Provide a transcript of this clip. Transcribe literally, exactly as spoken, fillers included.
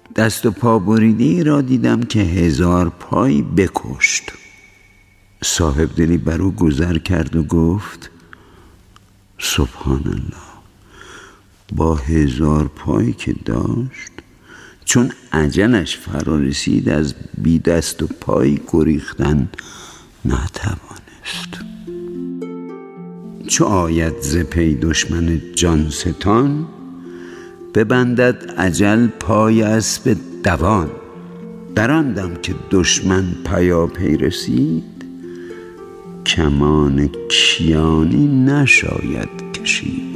دست و پا بریده را دیدم که هزار پای بکشت. صاحب دلی بر او گذر کرد و گفت سبحان الله، با هزار پایی که داشت چون اجلش فرا رسید از بی دست و پای گریختن نتوانست. چو آید ز پی دشمن جان ستان، ببندد اجل پای اسب دوان. در آن دم که دشمن پیاپی رسید، کمان کیانی نشاید کشید.